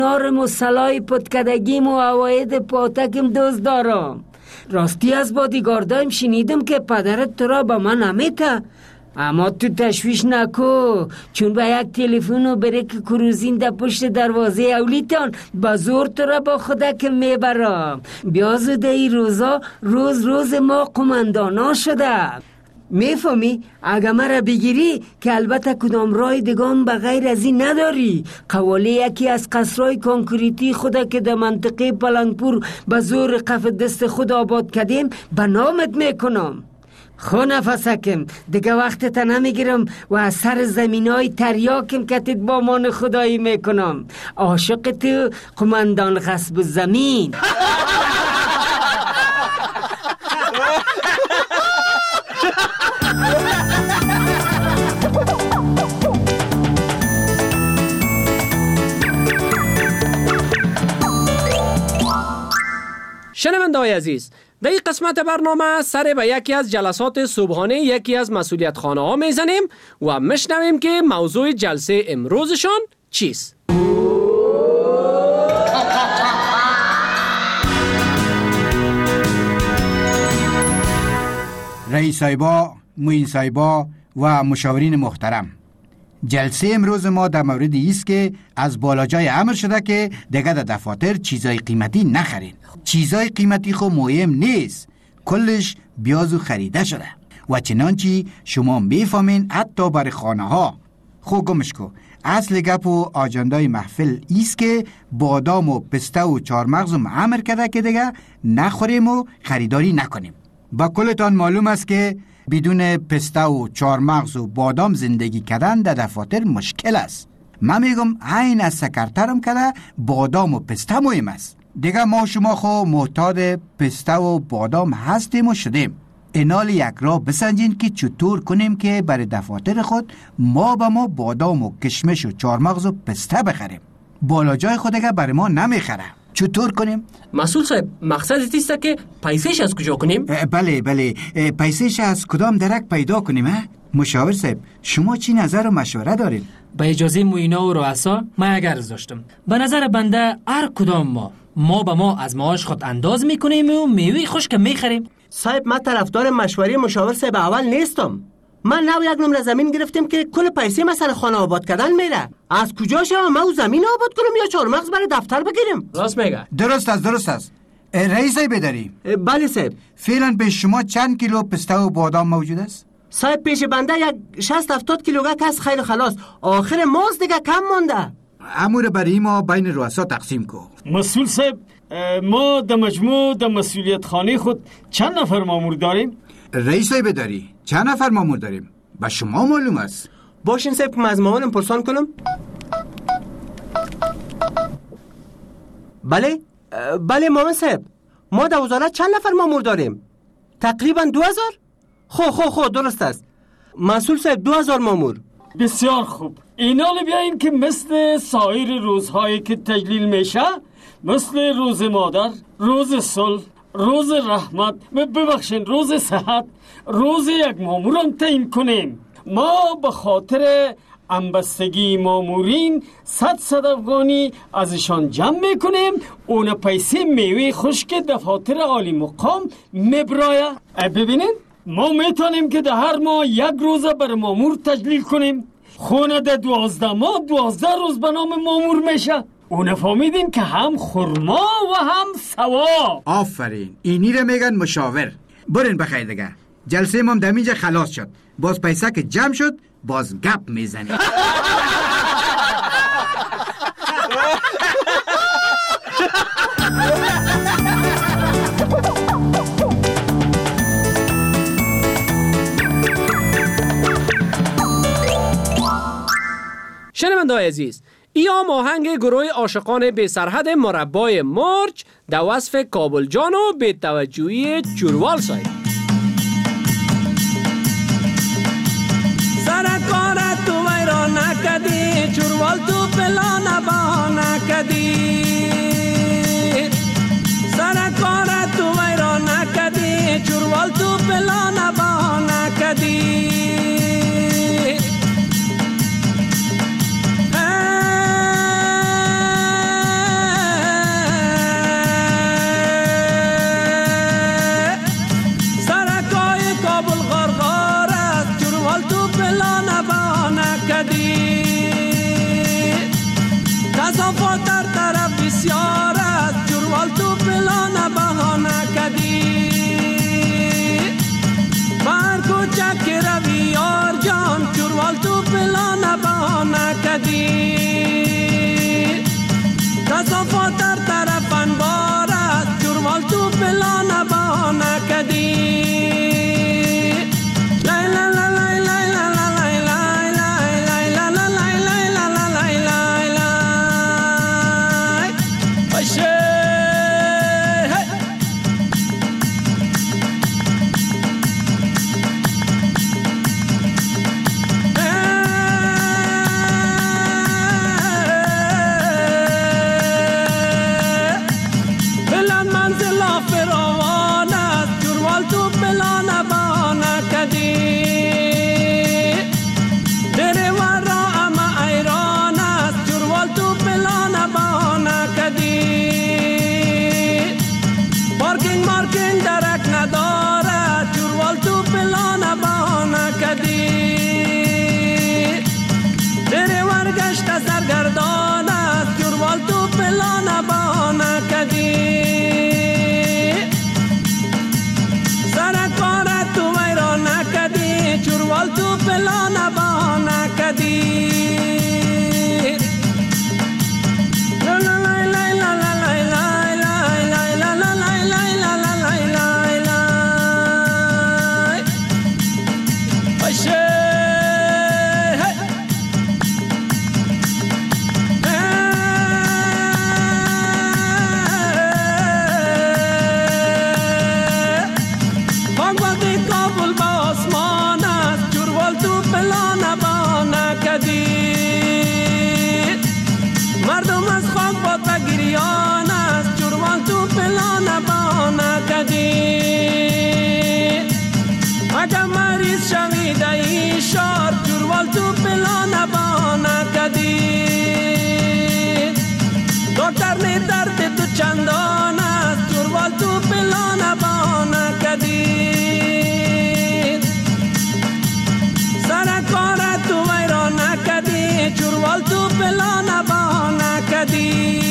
نارم و سلای پتکدگیم و عواید پاتکم دوست دارم. راستی از بادیگاردایم شنیدم که پدرت تو را به من نمیته، اما تو تشویش نکو، چون با یک تلفن و بریک کروزین در پشت دروازه اولیتان با زور تو را با خودک میبرم. بیا زوده ای روزا روز ما قماندانا شده. میفهمی؟ اگه مرا بگیری که البته کدام رای دگان بغیر از این نداری، قواله یکی از قصرهای کانکریتی خدا که در منطقه پلنگپور به زور قف دست خود آباد کردیم به نامت میکنم. خو نفسکم دیگه وقتت نمیگیرم و از سر زمینای تریاکم کتت با مان خدایی میکنم. عاشق تو قماندان غصب زمین. شنونده‌های عزیز، در این قسمت برنامه سر به یکی از جلسات صبحانه یکی از مسئولیت خانه ها میزنیم و میشنویم که موضوع جلسه امروزشان چیست. رئیس صاحبا، معین صاحبا و مشاورین محترم، جلسه امروز ما در مورد ایست که از بالاجای امر شده که دیگه در دفاتر چیزای قیمتی نخرین. چیزای قیمتی خو مهم نیست، کلش بیازو خریده شده و چنانچه شما میفهمین حتی برای خانه ها. خو گمش کو، اصل گپ و آجندای محفل ایست که بادام و پسته و چارمغز امر کرده که دیگه نخوریم و خریداری نکنیم. با کلتان معلوم است که بدون پسته و چارمغز و بادام زندگی کردن در دفاتر مشکل است. من میگم عین از سکرترم کده بادام و پسته مهم است. دیگه ما شما خو معتاد پسته و بادام هستیم و شدیم. اینال یک راه بسنجین که چطور کنیم که برای دفاتر خود ما بادام و کشمش و چارمغز و پسته بخریم. بالا جای خود دیگه برای ما نمیخره. چطور کنیم؟ مسئول صاحب، مقصدت است که پیسهش از کجا کنیم؟ بله، پیسهش از کدام درک پیدا کنیم؟ مشاور صاحب، شما چی نظر و مشوره دارید؟ با اجازه معینا و رؤسا من یک عرض داشتم. به نظر بنده هر کدام ما از معاش خود انداز میکنیم و میوه خشک میخریم. صاحب، من طرفدار مشوره مشاور صاحب اول نیستم. من نو یک نمره زمین گرفتیم که کل پیسه مثلا خانه آباد کردن میره. از کجا شما او زمین آباد کنم یا چارمغز برای دفتر بگیریم؟ راست میگه. درست است. رئیس بداری؟ بله صاحب. فعلا به شما چند کیلو پسته و بادام موجود است؟ صاحب پیش بنده یک 60-70 کیلوگرم از خیر خلاص. آخر ماست دیگه کم مونده. امور برای ما بین رؤسا تقسیم کو. مسئول صاحب، ما در مجموع در مسئولیت خانه خود چند نفر مامور داریم؟ رئیس بداری چند نفر مامور داریم؟ با شما معلوم است. باشین صاحب که از مامورم پرسان کنم. بله مامان صاحب، ما در وزارت چند نفر مامور داریم؟ تقریبا 2000. خو درست است. مسئول صاحب 2000 مامور. بسیار خوب. اینال بیاییم که مثل سایر روزهایی که تجلیل میشه، مثل روز مادر، روز صلح، روز رحمت، ببخشین روز صحت، روز یک مامورم تعیین کنیم. ما به خاطر انبستگی مامورین 100 افغانی ازشان جمع میکنیم. اون پیسه میوه خشک دفاتر عالی مقام میبرایه. ببینین ما میتونیم که در هر ماه یک روزه بر مامور تجلیل کنیم. خونه در 12 ماه 12 روز به نام مامور میشه. اون فهمیدین که هم خورما و هم ثواب. آفرین، اینی رو میگن مشاور. برین بخیر دیگه. جلسه ما در اینجا خلاص شد. باز پیسه که جمع شد باز گپ میزنیم. شنونده‌های عزیز، یا آهنگ گروه عاشقان بی سرحد مربای مرج در وصف کابل جان و بی توجهی چوروال صاحب. سرکار تو ویرا نکدی، چوروال تو پلا نبا نکدی. سرکار تو ویرا نکدی، چوروال تو پلا نبا نکدی. کثافات در طرف بسیار است، چروال تو پلان بهانه کدی. بر کوچک روی یار جان، چروال تو پلان بهانه کدی. کثافات در طرف انبار است، چروال تو پلان بهانه کدی. چندان است چروال تو پلان بهانه کدی. سر کارت تو ویران نکدی، چروال تو پلان بهانه کدی.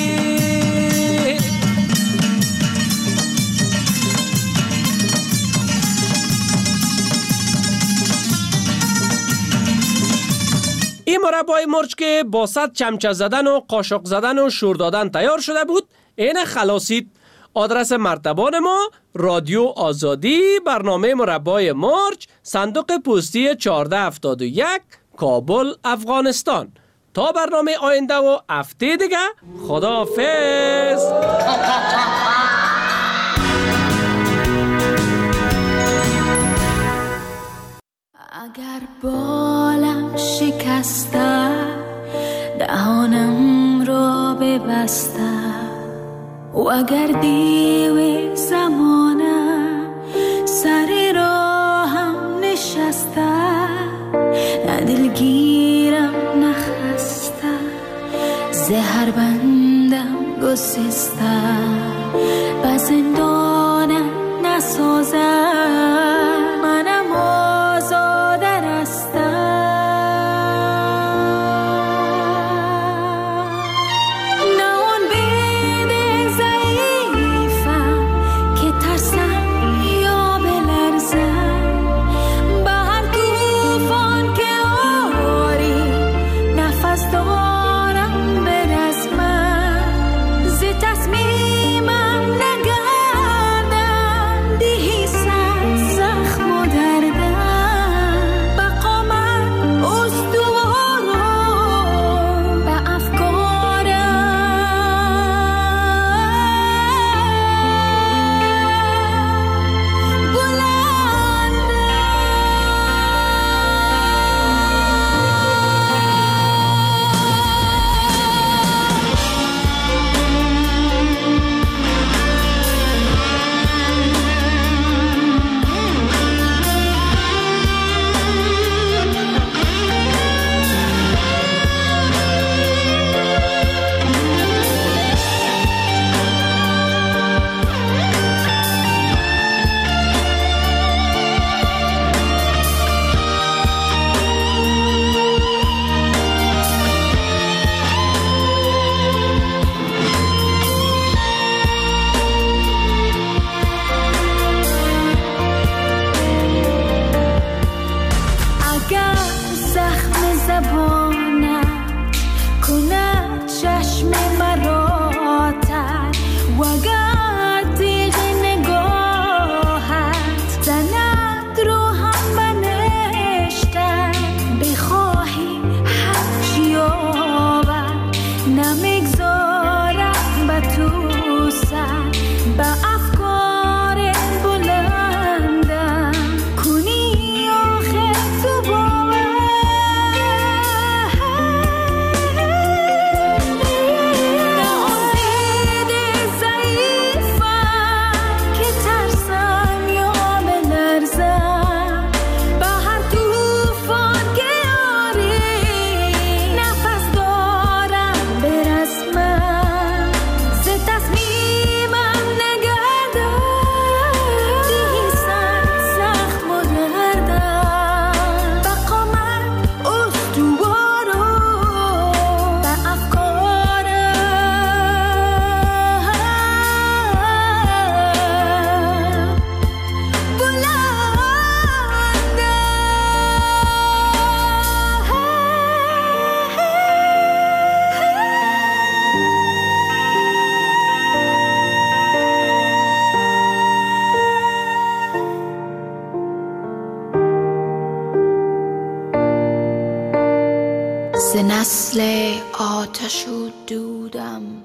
این مربای مرچ که با 100 چمچه زدن و قاشق زدن و شور دادن تیار شده بود، این خلاصید. آدرس مرتبان ما رادیو آزادی، برنامه مربای مرچ، صندوق پستی 1471 کابل افغانستان. تا برنامه آینده و هفته دیگه، خداحافظ. اگر بالم شکسته، دهانم را ببسته، و اگر دیو زمانه سر راهم نشسته، نه دلگیرم نخسته، زهر بندم گسسته، به زندانم نسازه، منم آزاده رسته. He said نسل آتش و دودم